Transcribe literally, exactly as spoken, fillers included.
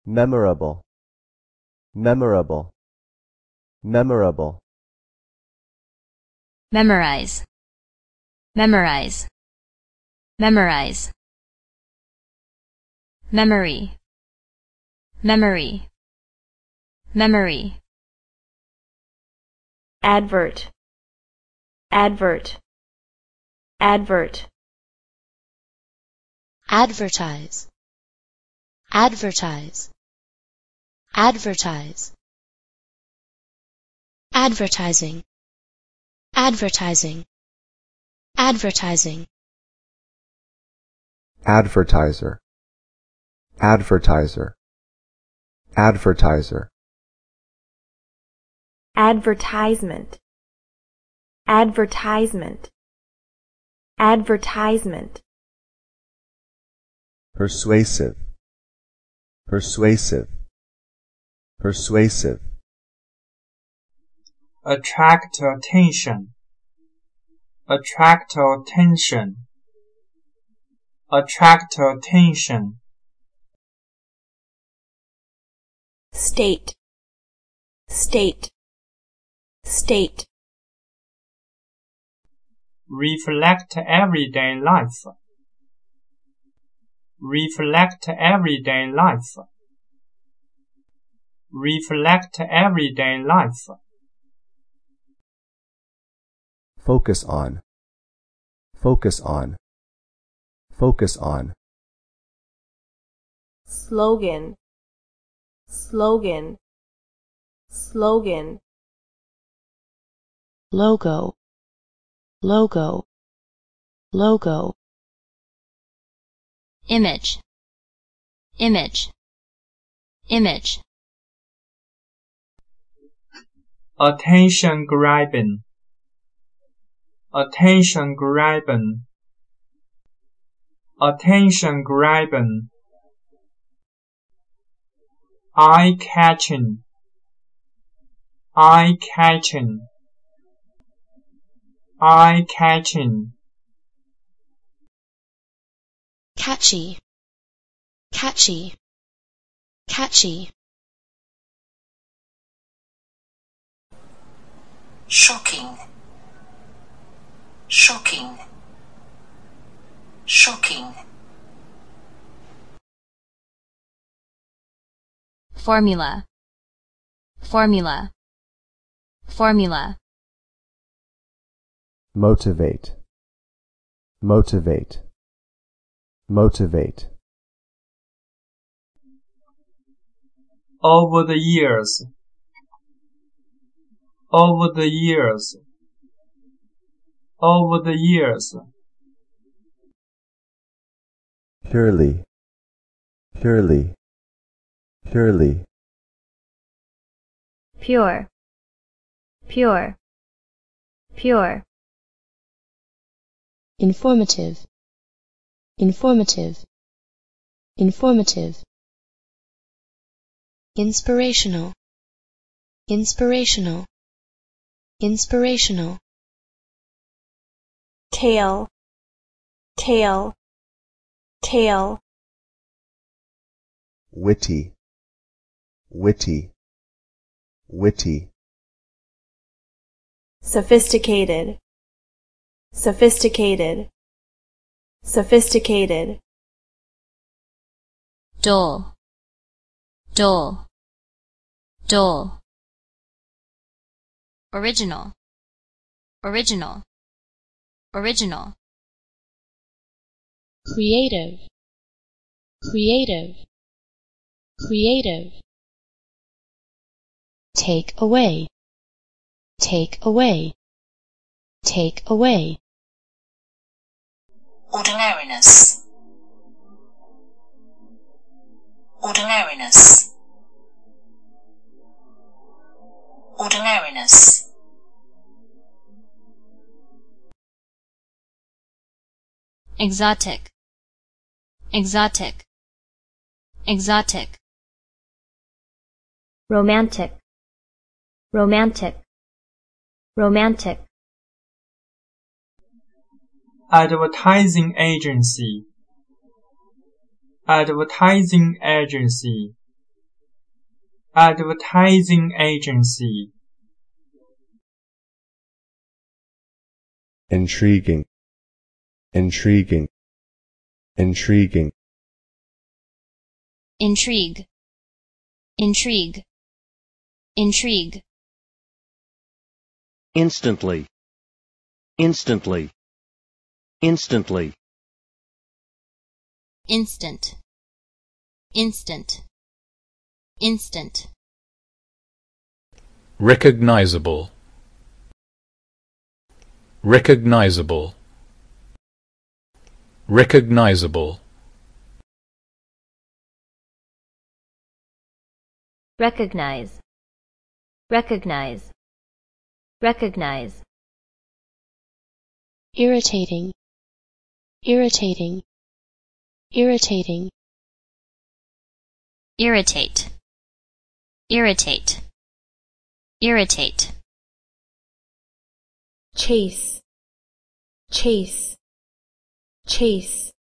memorable, memorable, memorable. Memorize, memorize, memorize. Memory, memory, memory. Advert, advert, advert. Advertise, advertise, advertise. Advertising, advertising, advertising. Advertiser, advertiser, advertiser. Advertisement, advertisement, advertisement. Persuasive, persuasive, persuasive. Attract attention, attract attention, attract attention. State, state, state. Reflect everyday life, reflect everyday life, reflect everyday life. Focus on, focus on, focus on. Slogan, slogan, slogan. Logo, logo, logo. Image, image, image. Attention grabbing, attention grabbing, attention grabbing. Eye catching, eye catching, eye catching. Catchy, catchy, catchy. Shocking, shocking, shocking. Formula, formula, formula. Motivate, motivate, motivate. Over the years, over the years, over the years. Purely, purely, purely. Pure, pure, pure. Informative, informative, informative. Inspirational, inspirational, inspirational. Tail, tail, tail. Witty, witty, witty. Sophisticated, sophisticated, sophisticated. Dull, dull, dull. Original, original, original. Creative, creative, creative. Take away, take away, take away. Ordinariness, ordinariness, ordinariness. Exotic, exotic, exotic. Romantic, romantic, romantic. Advertising agency, advertising agency, advertising agency, intriguing, intriguing, intriguing, intrigue, intrigue, intrigue, instantly, instantly, instantly, instant, instant, instant, recognizable, recognizable, recognizable, recognize, recognize, recognize, irritating, irritating, irritating, irritate, irritate, irritate, chase, chase, chase,